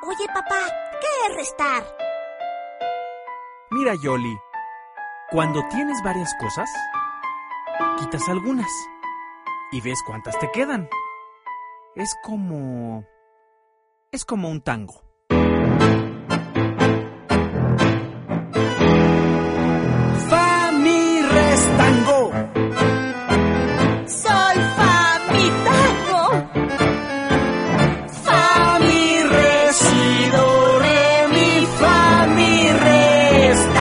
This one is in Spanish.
Oye, papá, ¿qué es restar? Mira, Yoli, cuando tienes varias cosas, quitas algunas y ves cuántas te quedan. Es como un tango.